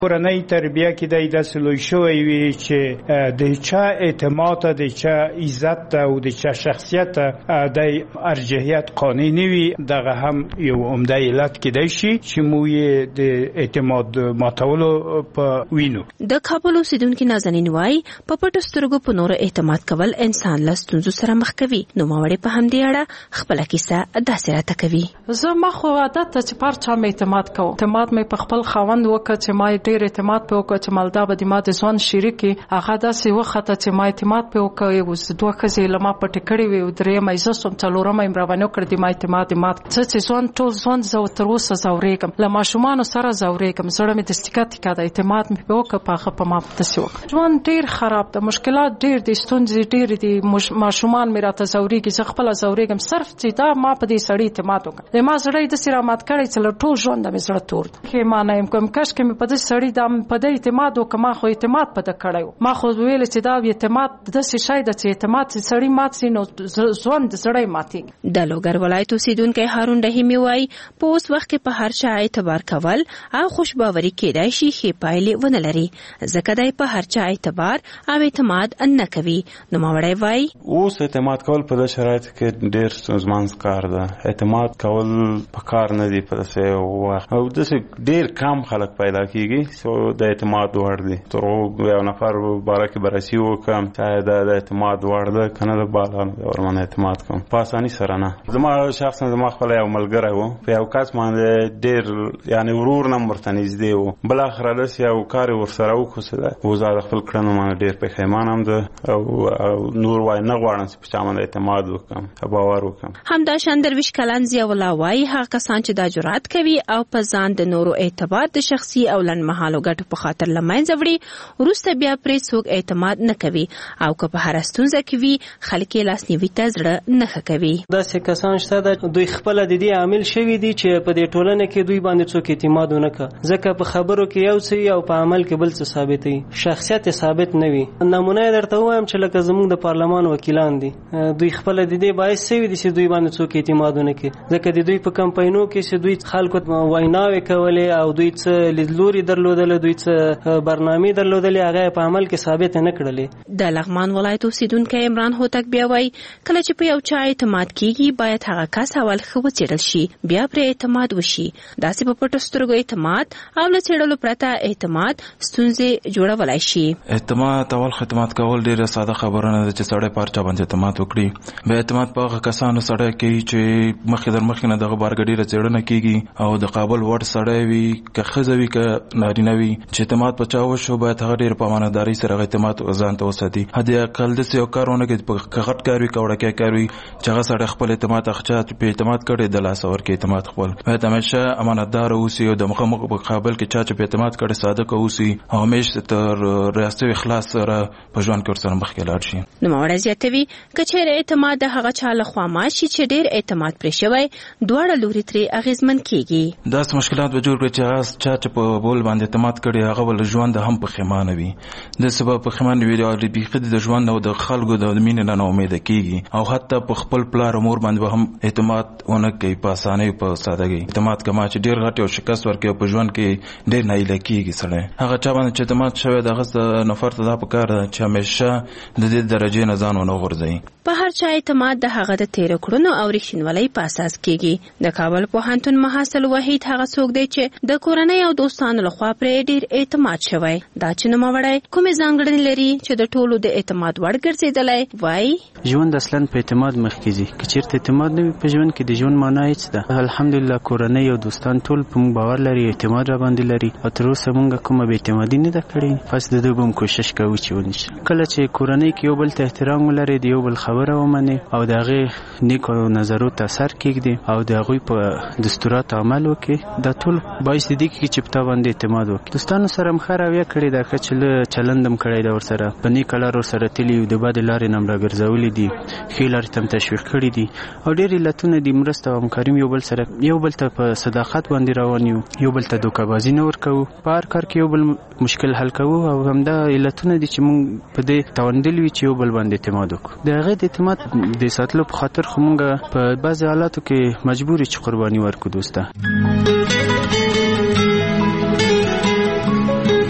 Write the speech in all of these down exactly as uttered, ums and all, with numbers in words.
کورنۍ تربیه کې د داسې لوی شوی وي چې د چا اعتماد د چا عزت او د چا شخصیت د ارجحیت قانع نه وي. دغه هم یو عمده علت کېدای شي چې موږ د اعتماد ماتولو په وینو. د کابل اوسیدونکي نازنین وایي په پټو سترګو په نورو اعتماد کول انسان له ستونزو سره مخ کوي. نوموړی په همدې اړه خپله کیسه داسې راته کوي. زه ما خو عادت ته چې پر چا مې اعتماد کوم. اعتماد مې په خپل خاوند وکړ چې ما ډېر اعتماد په وکړ چې مالدا به د ما د ځوان شریکي هغه داسې وخته چې ما اعتماد په وکړ. اوس دوه ښځې له ما پټې کړې وې او درېیمه یې زه سوم، څلورمه یې روانه کړه د ما اعتماد مات. څه چې ځوان ټول ځوان زه تر اوسه ځورېږم، له ماشومانو سره ځورېږم، زړه مې د سټیکا ټیکا د اعتماد مې په وکړ په هغه په ما داسې وکړ. ژوند ډېر خراب ده، مشکلات ډېر دي، ستونزې ډېرې دي، ماشومان مې راته ځورېږي، زه خپله ځورېږم صرف چې دا ما په دې سړي اعتماد وکړ. د ما زړه یې داسې رامات کړی چې له ټول ژونده مې زړه تور دی. پښیمانه یم، کوم کاشکې مې په دې سړي دا په دې اعتماد وکړ. ما خو اعتماد په ده کړی و. ما خو ویل چې دا اعتماد داسې شی ده چې اعتماد چې سړي مات سي نو ژوند زړه یې ماتېږي. د لوګر ولایت اوسیدونکی هارون رحیمي وایي په اوس وخت کې په هر چا اعتبار کول او خوشباوري کېدای شي ښې پایلې ونه لري، ځکه دی په هر چا اعتبار او اعتماد نه کوي. نوموړی وایي اوس اعتماد کول په دې شرایطو کې ډېر ستونزمن کار ده. اعتماد کول په کار نه دی په داسې وخت او داسې ډېر کم خلک پیدا کېږي چې د اعتماد وړ دي. تر یو نفر باره کې بررسي وکړم چې دا د اعتماد وړ ده که نه ده، بالا ورمنه اعتماد کوم په اساني سره نه. زما شخصا زما خپله یو ملګری و، په یو کس باندې ډېر یعنې ورور نه ورته نږدې و. بالاخره داسې یو کار یې ورسره وکړو چې ده اوس د خپل کړنو باندې ډېر پښیمانه یم ده او نور وایي نه غواړم چې په چا باندې اعتماد وکړم، باور وکړم. همداشان درویش کلن ضیاءالله وایي هغه کسان چې دا جرأت کوي او په ځان د نورو اعتبار د شخصي او لنډمهالو ګټو په خاطر له منځه وړي، وروسته بیا پرې څوک اعتماد نه کوي او که په هره ستونزه کې وي خلک یې لاسنیوي ته زړه نه ښه کوي. داسې کسان شته ده دوی خپله د دې عامل شوي دي چې په دې ټولنه کې دوی باندې څوک اعتماد ونه کړه، ځکه په خبرو کې یو څه او په عمل کې بل څه ثابتوي، شخصیت یې ثابت نه وي. نمونه یې درته ووایم چې لکه زموږ د پارلمان وکیلان دي، دوی خپله د دې باعث شوي دي چې دوی باندې څوک اعتماد ونه کړي، ځکه د دوی په کمپاینونو کې چې دوی خلکو ویناوې کولې او دوی څه لیدلوري درلودله، دوی څه برنامې درلودلې، هغه په عمل کې ثابت نه کړلې. د لغمان ولایت اوسیدونکی عمران هوتک بیا وایي کله چې په یو چا اعتماد کیږي باید هغه کس اول ښه وڅېړل شي، بیا پرې اعتماد وشي. داسې په پټو سترګو اعتماد او له څېړلو پرته اعتماد ستونزې جوړولی شي. اعتماد اول خدمات کول ډېره ساده خبره نه ده چې سړی په هر چا باندې اعتماد وکړي. بیا اعتماد په هغه کسانو سړی کوي چې مخکې در مخکې نه دغه بارګه ډېره څېړنه کېږي او د قابل وړ سړی وي، که ښځه وي که نارینه وي، چې اعتماد په چا وشو باید هغه ډېر په امانتدارۍ سره هغه اعتماد ځان ته وساتي. حد اقل داسې یو کار ونه کړي که غټ کار وي که وړکی کار وي چې هغه سړی خپل اعتماد هغه چا چې په اعتماد کړی د لاسه ورکړي اعتماد خپل. باید همیشه امانتدار اوسي او د مخامخ په مقابل کې چا چې په اعتماد کړی صادق اوسي او همیشه تر ریاست او اخلاص سره په ژوند کې ورسره مخکې لاړ شي. نوموړی زیاتوي که چېرې اعتماد د هغه چا له خوا مات شي چې ډېر اعتماد پرې شوی، دواړه لوري ترې اغېزمن کېږي. داسې مشکلات به جوړ کړي چې هغه چا چې په بول باندې اعتماد کړی هغه ول ژوند هم پښیمانه وي، داسې به پښیمانه وي او بیخي د ژوند او د خلکو د مینې نه ناامیده کېږي او حتی په خپل پلار او مور باندې به هم اعتماد ونه کوي په اسانۍ په سادګۍ. اعتماد کما چې ډېر غټ یو شکست ورکوي په ژوند کې ډېر ناهیله کېږي سړی. هغه چا باندې چې اعتماد شوی د هغه نفر ته دا پکار ده چې همیشه د دې درجې نه ځان ونه غورځوي. په هر چا اعتماد د هغه د تیرو کړنو او رښتینولۍ په اساس کېږي. د کابل پوهنتون محصل وحید هغه څوک دی چې د کورنۍ او دوستانو لخوا پرې ډېر اعتماد شوی. دا چې نوموړی کومې ځانګړنې لري چې د ټولو د اعتماد وړ ګرځېدلی وایي ژوند اصلا په اعتماد مخکې ځي. که چېرته اعتماد نه وي په ژوند کې د ژوند معنا هېڅ ده. الحمدلله کورنۍ او دوستان ټول په موږ باور لري، اعتماد را باندې لري او تر اوسه موږ کومه بې اعتمادي نه ده کړې. پس د دوی به هم کوشش کوو چې ونشي. کله چې کورنۍ کې یو بل ته احترام ولري، د یو بل خبره ومني او د هغې نیکو نظرو ته اثر کېږدي او د هغوی په دستوراتو عمل وکړي، دا ټول باعث د دې کېږي چې په تا باندې اعتماد وکړي. دوستانو سره هم ښه رویه کړې ده، ښه چله چلند هم کړی ده، ورسره په نیکه لار ورسره تلي د بدې لارې نه هم راګرځولي دي، ښې لارې ته هم تشویق کړي دي او ډېر علتونه دي. مرسته او همکاري یو بل سره یو بل ته په صداقت باندې روان یو، یو بل ته دوکهبازي نه ورکوو، په هر کار کې یو بل مشکل حل کوو او همدا علتونه دي چې موږ په دې توندل وي چې یو بل باندې اعتماد وکړو. د هغې د اعتماد د ساتلو په خاطر خو موږ په بعضې حالاتو کې مجبور یو چې قرباني ورکړو. دوسته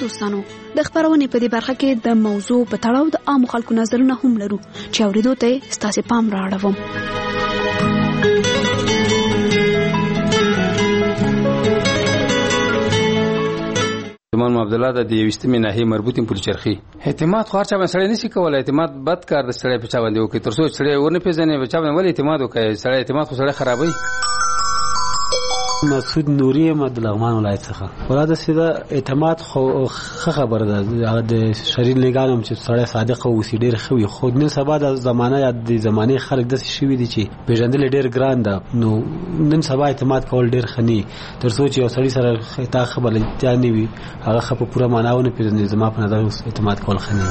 دوستانو د خبرونې په دې برخه کې د موضوع په تړاو د عام خلکو نظرونه هم لرو چې اوریدو ته ستاسو پام راوړم. مولانا عبدالله د یوستمې ناحیې مربوطین پل چرخي اعتماد خو هر چا باندې سړی نشي کولای. اعتماد بد کار د سړی په چا باندې وکړي تر څو سړی ورنه پیژنې په چا باندې ولې اعتماد وکړي. سړی اعتماد خو سړی خرابوي. مسعود نوری ام د لغمان ولایت څخه ولاده سیده اعتماد خو خبره ده د شریر لګانم چې سړی صادق او سی ډیر خوي خو نن سبا د زمانه یا د زمانه خلک د شوی دي چې پیژندل ډیر ګران ده. نو نن سبا اعتماد کول ډیر خني تر څو چې یو سړی سره تا خبره ځاني وي هغه خپ پوره معناونه پیژنې. زما په نظر اعتماد کول خني.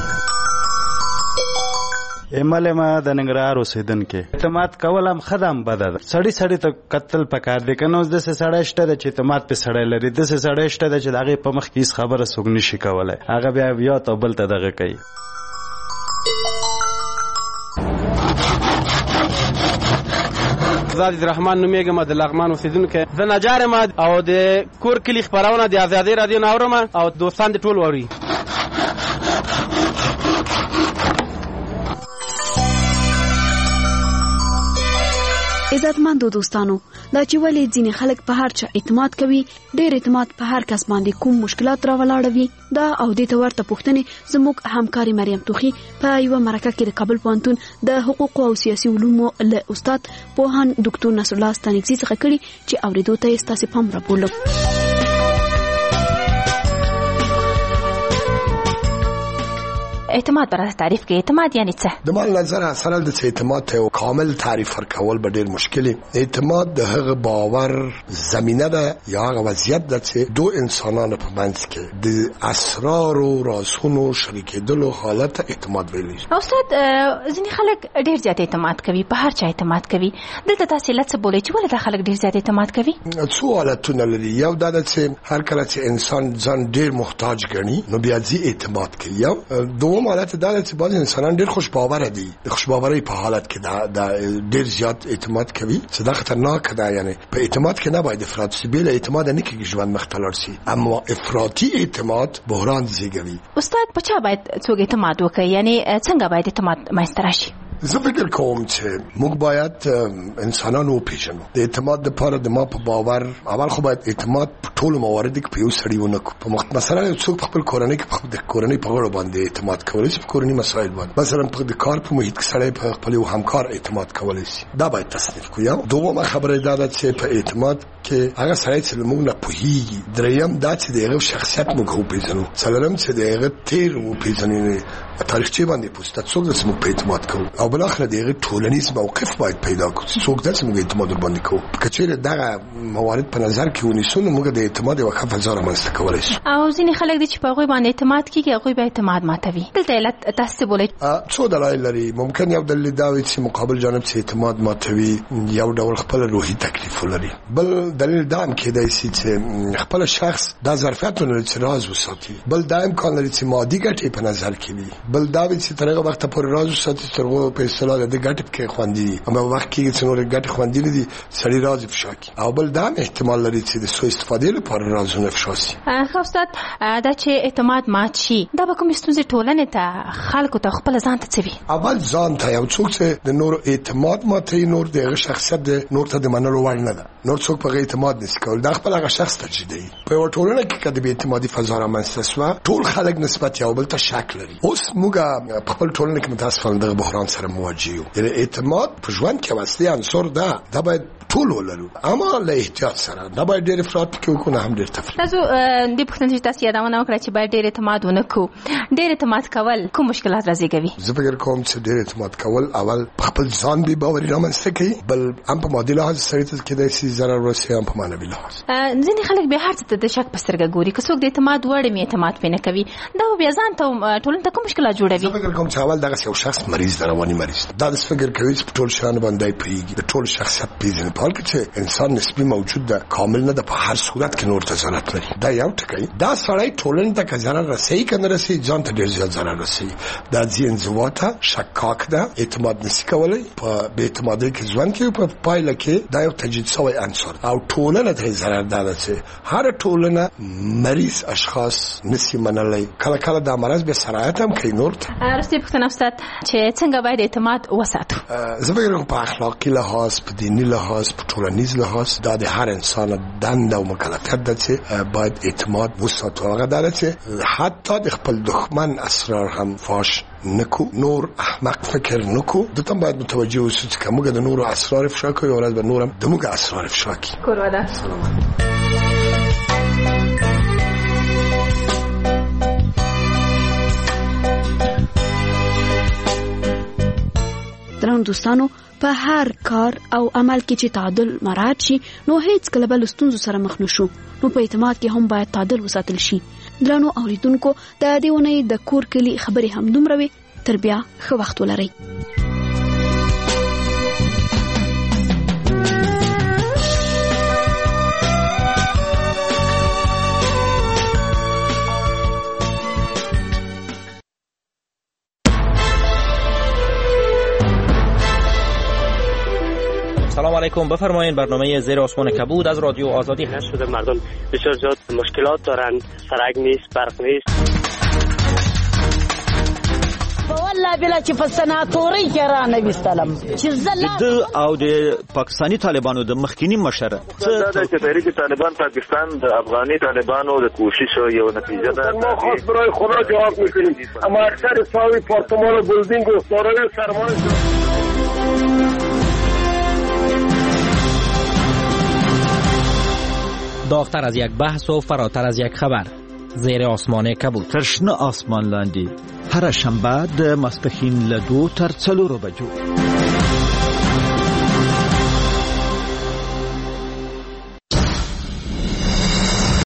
ایمل ما د ننګرهار اوسیدونکو اعتماد کول هم خدام بده ده. سړی سړی ته قتل پکار دی کنه. اوس د سړی شته د چې اعتماد په سړی لري د سړی شته د چې دغه په مخ کې خبره سوګ نشي کولای. هغه بیا بیا ته بل ته دغه کوي. زاد الرحمن نومیګم د لغمان اوسیدونکو زه نجار ما او د کور کلی خبرونه د آزادۍ رادیو ناورم او دوستان د ټول ووري. عزتمندو دوستانو دا چې ولې ځینې خلک په هر چا اعتماد کوي ډېر اعتماد په هر کس باندې کوم مشکلات راولاړوي دا او دې ته ورته پوښتنې زموږ همکاري مریم توخي په یو مرکه کې د کابل پوهنتون د حقوق او سیاسي علومو له استاد پوهان ډاکټر نصر الله ستانکزي څخه کړي چې اوریدو ته ستاسو پام راوړل. اعتماد برای تعریف کې اعتماد یعنی څه؟ د مال نظر اصلا د اعتماد ته کامل تعریف ورکول به ډیر مشکل. اعتماد د هغه باور زمينه ده یا هغه وضعیت ده چې دوه انسانانو په منځ کې د اسرار او رازونو شریکېدلو حالت اعتماد ویل شي. استاد ځینې خلک ډیر زیات اعتماد کوي په هر چا اعتماد کوي. دلته تاسو لڅ بولئ چې ولې د خلک ډیر زیات اعتماد کوي؟ څو حالتونه لري. یو دا چې هر کله چې انسان ځان ډیر محتاج ګڼي نو بیا ځي اعتماد کوي. یو دوم حالت دا چې بعض انسانان ډیر خوش باور دي. د خوش باورۍ په حالت کې دا ډیر زیات اعتماد کوي چې دا خطرناک ده. یعنی په اعتماد کې نه باید افراط شي. بل اعتماد نه کېږي ژوند مختلف شي. اما افراطي اعتماد بحران زیږوي. استاد په چا باید څوک اعتماد وکړي؟ یعنی څنګه باید اعتماد منځته راشي؟ زه فکر کوم چې موږ باید انسانانو وپېژنو. د اعتماد لپاره د ما په باور اول خو باید اعتماد په ټولو مواردو کې په یو سړي ونه کړو. په مخ مثلا یو څوک په خپل کورنۍ کې په د کورنۍ په غړو باندې اعتماد کولی شي. په کورنۍ مسایل باندې مثلا په د کار په محیط کې سړی په خپل یو همکار اعتماد کولی شي. دا باید تصنیف کړو. یو دومره خبره دا ده چې په اعتماد کې هغه سړی چې موږ نه پوهیږي. دریم دا چې دغه شخصیت موږ وپېژنو. څلورم چې دغه تیر وپېژنو تاریخچه باندې پوسټ څوک د سمو په اعتماد کوو. او بل اخر دغه ټولنیز موقف باید پیدا کړو. څوک د سمو اعتماد باندې کوو. کچېره دغه موارد په نظر کې ونیسو نو موږ د اعتماد او خف هزار منځته کولای شو. او ځینې خلک د چې په غوي باندې اعتماد کوي هغه به اعتماد ماتوي. دلته علت تاسو بولئ. څو دلایل لري. ممکن یو دلیل دا وي چې مقابل جانب چې اعتماد ماتوي یو ډول خپل روحي تکلیف لري. بل دلیل دا هم کېدای شي چې خپل شخص دا ظرفیتونه چې راز وساتي. بل دا امکان لري چې مادي ګټې په نظر کې وي. بل دا وي چې ترغه وخت پورې راز وساتي ترغه په اصطلاح د ګټې کې خواندي. اما وخت کې چې نور ګټې خواندي نه دي سړي راز افشا کوي. او بل دا احتمال لري چې د سوء استفادې لپاره رازونه افشا شي. خو استاد دا چې اعتماد مات شي دا به کوم ستونزې ټولنې ته خلکو ته خپل ځان ته څوي؟ اول ځان ته یو څوک چې د نور اعتماد ماتي نور دغه شخصیت د نور ته د منلو وړ نه ده. نور څوک په اعتماد نشي کول. دا خپل هغه شخص تجدید دی. په ټولنه کې کله به اعتمادي فضا رامنځته شوه ټول خلک نسبت یو بل ته شک لري. اوس موږ په خپل ټولنه کې متاسفانه دغه بحران سره مواجه یو. یعنی اعتماد په ژوند کې اصلي عنصر ده. دا باید ټول ولرو اما له احتیاط سره. دا باید ډېر افراط کې وکړو هم ډېر تفریط. تاسو د پښتون چې تاسو یادونه وکړه چې باید ډېر اعتماد ونکړو. ډېر اعتماد کول کوم مشکلات راځي؟ زه فکر کوم چې ډېر اعتماد کول اول په خپل ځان به باور رامنځته کوي. بل هم په مادي لحاظ سره ته کېدای شي ضرر ورسي هم په معنوي لحاظ. ځینې خلک به هر څه ته د شک په سترګه ګوري. که څوک د اعتماد وړ می اعتماد پنه کوي دا بیا ځان ته ټولنه ته کوم مشکلات جوړوي؟ زه فکر کوم چې اول دغه یو شخص مریض ده. رواني مریض دا د فکر کوي چې ټول شان باندې پیږي د ټول شخصیت پیژنې په حال کې چې انسان نسبی موجود ده کامل نه ده په هر صورت کې نور ته ضرورت لري دا یو ټکی دا سړی ټولنې ته که ضرر رسوي که نه رسوي ځان ته ډېر زیات ضرر رسوي دا ځي انزوا ته شکاک ده اعتماد نشي کولی په بې اعتمادۍ کې ژوند کوي په پایله کې دا یو تجدید شوی عنصر او ټولنه ته ضرر ده چې هر ټولنه مریض اشخاص نشي منلی کله کله دا مرض به سرایت هم کوي نور ته ارستی پوښتنه استاد چې څنګه باید اعتماد وساتو زه فکر کوم په اخلاقي لحاظ په دیني لحاظ په ټولنیز لحاظ دا د هر انسان دنده او مکلفیت ده چې باید اعتماد وساتو هغه دا چې حتی د خپل دښمن اسرار هم فاش نکو نور احمق فکر نکو دته باید متوجه اوسو چې کومه د نور اسرار افشا کوي او د نورم دموږ اسرار افشا کوي کورواده درنو دوستانو په هر کار او عمل کې چې تعادل مراعات شي نو هیڅ کله بل ستونزو سره مخ نشو نو په اعتماد کې هم باید تعادل وساتل شي درنو اوریدونکو د دې ونې د کور کلی خبرې هم دومره وي تر بیا ښه وخت ولرئ سلام علیکم بفرمایید برنامه زیر آسمان کبود از رادیو آزادی هست شده مردم بسیار زیاد مشکلات دارند سرک نیست برق نیست والله بلا چې په سناتوري کې را نه وستلم چې زله د او د پاکستانی طالبانو د مخکینی مشر څه د تحریک طالبان پاکستان د افغاني طالبانو د کوشش یو نتیجه ده ما خاص برای خدا جواب میکنیم اما اکثر ساوی پارتمان و بلدینگ و دارای سرمایه داغتر از یک بحث و فراتر از یک خبر زیر آسمان کبود ترشنه آسمان لاندی هر شنبه د ماسپښین له دو تر څلورو بجو